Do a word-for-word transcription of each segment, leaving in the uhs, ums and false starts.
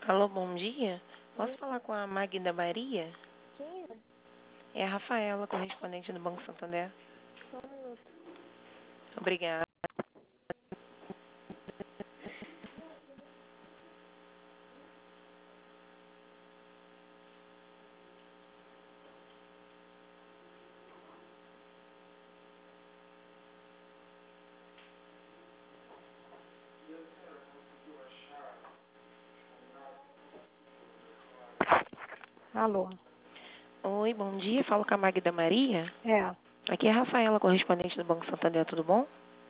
Alô, bom dia. Posso falar com a Magda Maria? Quem é? É a Rafaela, correspondente do Banco Santander. Só um minuto. Obrigada. Alô? Oi, bom dia. Falo com a Magda Maria. É, Aqui é a Rafaela, correspondente do Banco Santander. Tudo bom?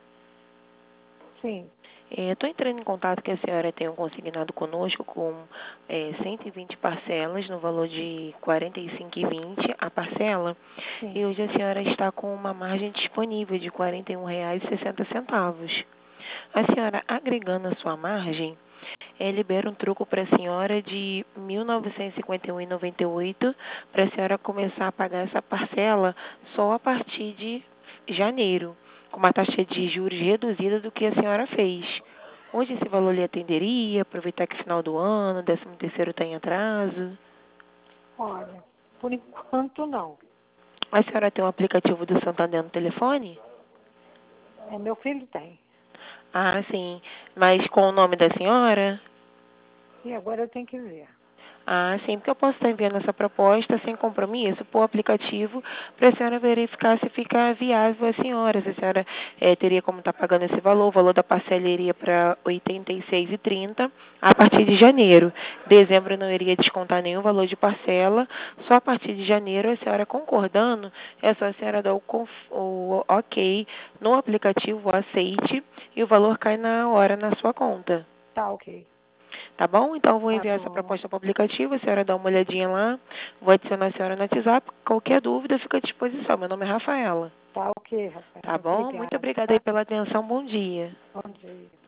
sim, Estou entrando em contato que a senhora tem um consignado conosco com é, cento e vinte parcelas no valor de quarenta e cinco reais e vinte centavos a parcela. E sim. hoje a senhora está com uma margem disponível de quarenta e um reais e sessenta centavos. A senhora, agregando a sua margem, é, libera um troco para a senhora de mil novecentos e cinquenta e um reais e noventa e oito centavos para a senhora começar a pagar essa parcela só a partir de janeiro, com uma taxa de juros reduzida do que a senhora fez. Hoje esse valor lhe atenderia, aproveitar que final do ano, décimo terceiro está em atraso. Olha, por enquanto não. A senhora tem um aplicativo do Santander no telefone? É, meu filho tem. Ah, sim. Mas com o nome da senhora? E agora eu tenho que ver. Ah, sim, porque eu posso estar enviando essa proposta sem compromisso por aplicativo para a senhora verificar se fica viável a senhora. Se a senhora eh, teria como estar pagando esse valor, o valor da parcela iria para oitenta e seis reais e trinta centavos a partir de janeiro. Dezembro não iria descontar nenhum valor de parcela, só a partir de janeiro, a senhora concordando, é só a senhora dar o, conf- o ok no aplicativo, o aceite, e o valor cai na hora na sua conta. Tá ok. Tá bom? Então, eu vou Tá enviar essa bom. proposta para o aplicativo, a senhora dá uma olhadinha lá, vou adicionar a senhora no WhatsApp, qualquer dúvida fica à disposição. Meu nome é Rafaela. Tá ok, Tá Rafaela. bom? Muito Obrigada, obrigada aí tá? pela atenção, bom dia. Bom dia.